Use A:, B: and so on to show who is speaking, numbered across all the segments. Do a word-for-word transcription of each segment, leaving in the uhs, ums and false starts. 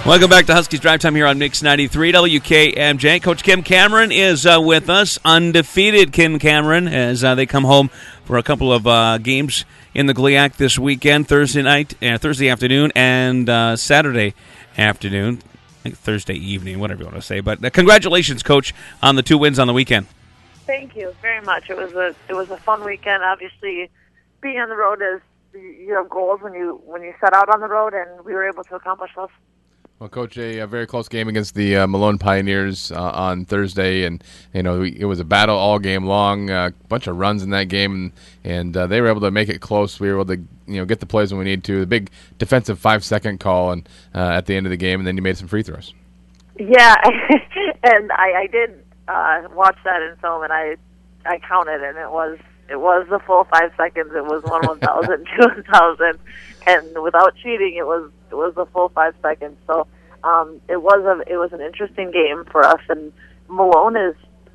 A: Welcome back to Huskies Drive Time here on Mix ninety-three W K M J. Coach Kim Cameron is uh, with us, undefeated Kim Cameron, as uh, they come home for a couple of uh, games in the G L I A C this weekend, Thursday night, uh, Thursday afternoon, and uh, Saturday afternoon. I think Thursday evening, whatever you want to say. But uh, congratulations, Coach, on the two wins on the weekend.
B: Thank you very much. It was a it was a fun weekend. Obviously, being on the road is you have goals when you when you set out on the road, and we were able to accomplish those.
C: Well, Coach, a, a very close game against the uh, Malone Pioneers uh, on Thursday, and you know it was a battle all game long. A uh, bunch of runs in that game, and, and uh, they were able to make it close. We were able to you know get the plays when we needed to. The big defensive five second call, and uh, at the end of the game, and then you made some free throws.
B: Yeah, and I, I did uh, watch that in film, and I I counted, and it was it was the full five seconds. It was one one thousand, two one thousand, and without cheating, it was. It was the full five seconds. So um, it was a it was an interesting game for us. And Malone is,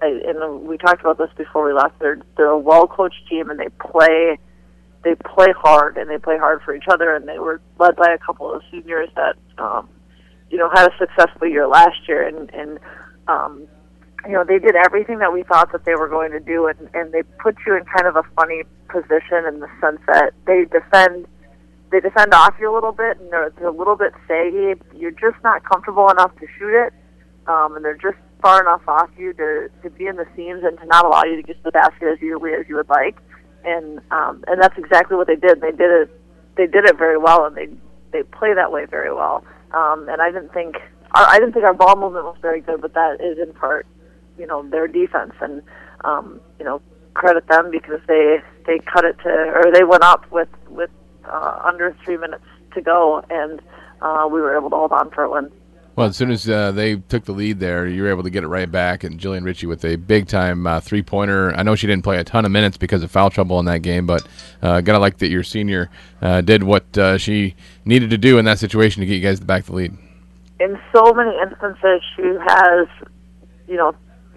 B: and we talked about this before we left. They're they're a well coached team, and they play they play hard, and they play hard for each other. And they were led by a couple of seniors that um, you know had a successful year last year, and and um, you know they did everything that we thought that they were going to do, and and they put you in kind of a funny position in the sense that they defend. They defend off you a little bit, and they're, they're a little bit saggy. You're just not comfortable enough to shoot it, um, and they're just far enough off you to, to be in the seams and to not allow you to get to the basket as easily as you would like. And um, and that's exactly what they did. They did it. They did it very well, and they they play that way very well. Um, and I didn't think our, I didn't think our ball movement was very good, but that is in part, you know, their defense, and um, you know, credit them because they they cut it to or they went up with with. Uh, under three minutes to go, and uh, we were able to hold on for a win.
C: Well, as soon as uh, they took the lead there, you were able to get it right back, and Jillian Ritchie with a big-time uh, three-pointer. I know she didn't play a ton of minutes because of foul trouble in that game, but uh, got to like that your senior uh, did what uh, she needed to do in that situation to get you guys back the lead.
B: In so many instances, she has, you know,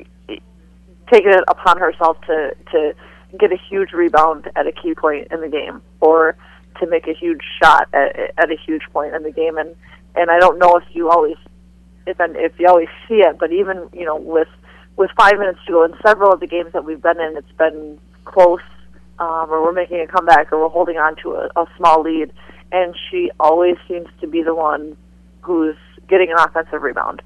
B: taken it upon herself to, to get a huge rebound at a key point in the game, or to make a huge shot at, at a huge point in the game, and and I don't know if you always, if if you always see it, but even you know with with five minutes to go in several of the games that we've been in, it's been close, um, or we're making a comeback, or we're holding on to a, a small lead, and she always seems to be the one who's getting an offensive rebound,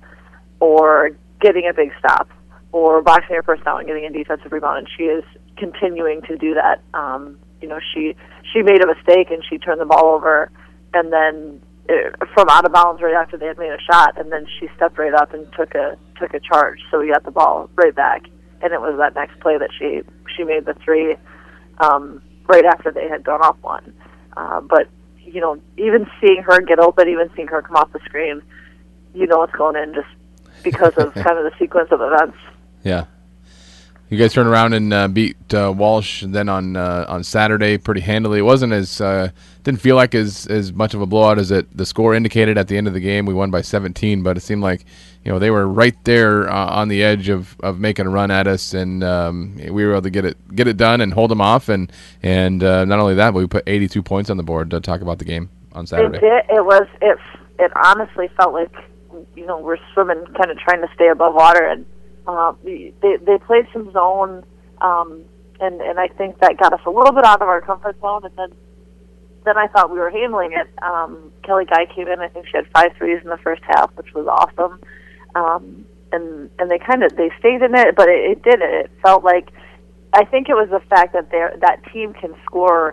B: or getting a big stop, or boxing her first down and getting a defensive rebound, and she is continuing to do that. Um, you know, she she made a mistake and she turned the ball over, and then it, from out of bounds right after they had made a shot, and then she stepped right up and took a took a charge. So we got the ball right back, and it was that next play that she she made the three um, right after they had gone off one. Uh, but you know, even seeing her get open, even seeing her come off the screen, you know what's going in just because of kind of the sequence of events.
C: Yeah. You guys turned around and uh, beat uh, Walsh, and then on uh, on Saturday pretty handily. It wasn't as uh, didn't feel like as, as much of a blowout as it the score indicated at the end of the game. We won by seventeen, but it seemed like you know they were right there uh, on the edge of, of making a run at us, and um, we were able to get it get it done and hold them off. And and uh, not only that, but we put eighty-two points on the board to talk about the game on Saturday.
B: It did. It was it. It honestly felt like you know we're swimming, kind of trying to stay above water, and. Uh, they they played some zone, um, and and I think that got us a little bit out of our comfort zone. And then then I thought we were handling it. Um, Kelly Guy came in. I think she had five threes in the first half, which was awesome. Um, and and they kind of they stayed in it, but it, it did it. It felt like I think it was the fact that they that team can score.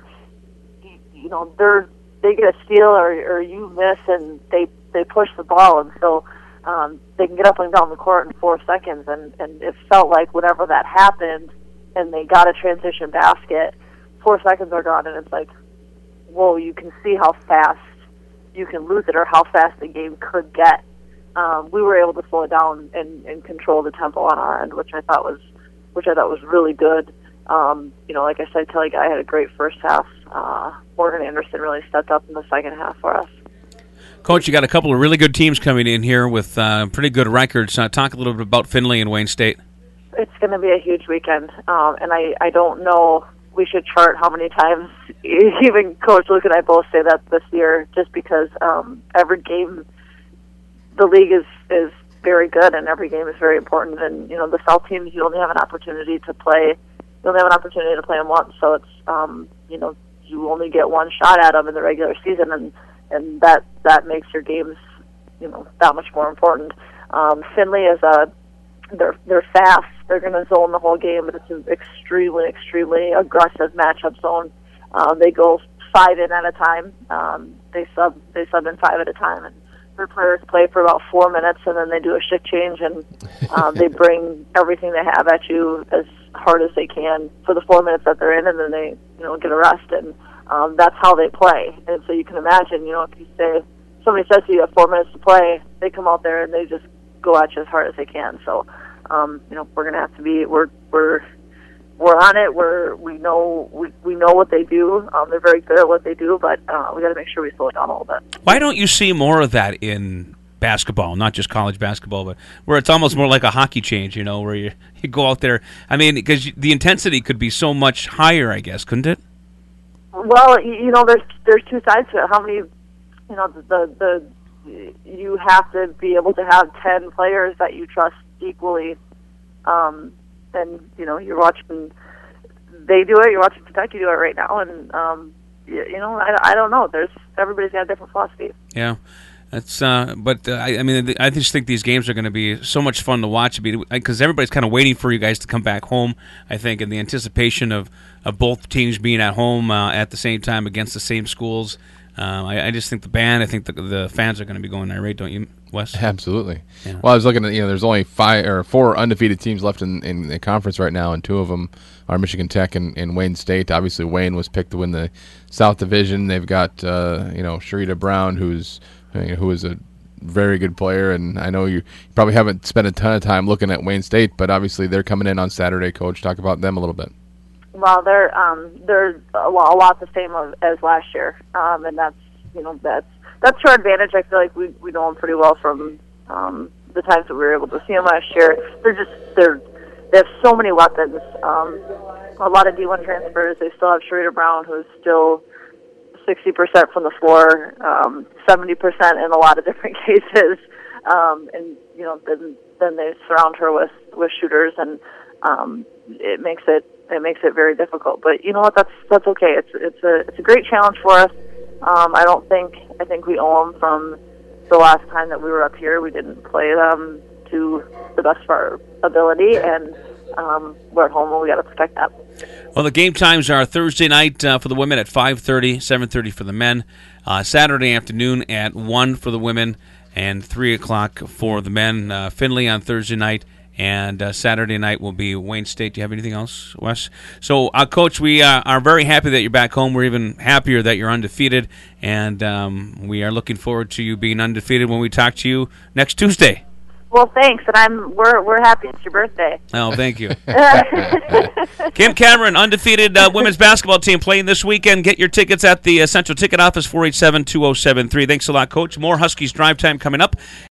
B: You know, they're they get a steal or or you miss, and they they push the ball, and so. Um, they can get up and down the court in four seconds, and, and it felt like whenever that happened and they got a transition basket, four seconds are gone, and it's like, whoa, you can see how fast you can lose it or how fast the game could get. Um, we were able to slow it down and, and control the tempo on our end, which I thought was which I thought was really good. Um, you know, like I said, Kelly Guy had a great first half. Uh, Morgan Anderson really stepped up in the second half for us.
A: Coach, you got a couple of really good teams coming in here with uh, pretty good records. Uh, talk a little bit about Findlay and Wayne State.
B: It's going to be a huge weekend, um, and I, I don't know. We should chart how many times. Even Coach Luke and I both say that this year, just because um, every game the league is is very good, and every game is very important. And you know, the South teams, you only have an opportunity to play. You only have an opportunity to play them once, so it's um, you know, you only get one shot at them in the regular season, and and that that makes your games, you know, that much more important. Um, Findlay is a they're they're fast. They're going to zone the whole game, but it's an extremely extremely aggressive matchup zone. Uh, they go five in at a time. Um, they sub they sub in five at a time, and their players play for about four minutes, and then they do a shift change, and um, they bring everything they have at you as hard as they can for the four minutes that they're in, and then they, you know, get a rest, and um, that's how they play. And so you can imagine, you know, if you say somebody says to you, you have four minutes to play, they come out there and they just go at you as hard as they can. So, um, you know, we're going to have to be we're we're we're on it. We're we know we we know what they do. Um, they're very good at what they do, but uh, we got to make sure we slow it down a little bit.
A: Why don't you see more of that in basketball, not just college basketball, but where it's almost more like a hockey change, you know, where you, you go out there. I mean, because the intensity could be so much higher, I guess, couldn't it?
B: Well, you know, there's there's two sides to it. How many, you know, the the you have to be able to have ten players that you trust equally. Um, and you know, you're watching they do it. You're watching Kentucky do it right now, and um, you, you know, I, I don't know. There's everybody's got a different philosophy.
A: Yeah. That's, uh, but uh, I, I mean, I just think these games are going to be so much fun to watch because everybody's kind of waiting for you guys to come back home. I think, in the anticipation of, of both teams being at home uh, at the same time against the same schools. Um, I, I just think the band, I think the, the fans are going to be going irate, don't you, Wes?
C: Absolutely.
A: Yeah.
C: Well, I was looking at, you know, there's only five or four undefeated teams left in, in the conference right now, and two of them are Michigan Tech and, and Wayne State. Obviously, Wayne was picked to win the South Division. They've got, uh, you know, Sharita Brown, who's who is a very good player, and I know you probably haven't spent a ton of time looking at Wayne State, but obviously they're coming in on Saturday. Coach, talk about them a little bit.
B: Well, they're um, they're a lot, a lot the same as last year, um, and that's you know that's that's to our advantage. I feel like we we know them pretty well from um, the times that we were able to see them last year. They're just they're they have so many weapons. Um, a lot of D one transfers. They still have Sharita Brown, who's still sixty percent from the floor, um, seventy percent in a lot of different cases, um, and you know then then they surround her with, with shooters, and um, it makes it it makes it very difficult. But you know what? That's that's okay. It's it's a it's a great challenge for us. Um, I don't think I think we owe them from the last time that we were up here. We didn't play them to the best of our ability, and um, we're at home and we got to protect that.
A: Well, the game times are Thursday night uh, for the women at five thirty, seven thirty for the men, uh, Saturday afternoon at one for the women, and three o'clock for the men. Uh, Findlay on Thursday night, and uh, Saturday night will be Wayne State. Do you have anything else, Wes? So, uh, Coach, we uh, are very happy that you're back home. We're even happier that you're undefeated, and um, we are looking forward to you being undefeated when we talk to you next Tuesday.
B: Well, thanks, and I'm we're we're happy it's your birthday.
A: Oh, thank you. Kim Cameron, undefeated uh, women's basketball team playing this weekend. Get your tickets at the uh, Central Ticket Office, four eight seven, two oh seven three. Thanks a lot, Coach. More Huskies Drive Time coming up.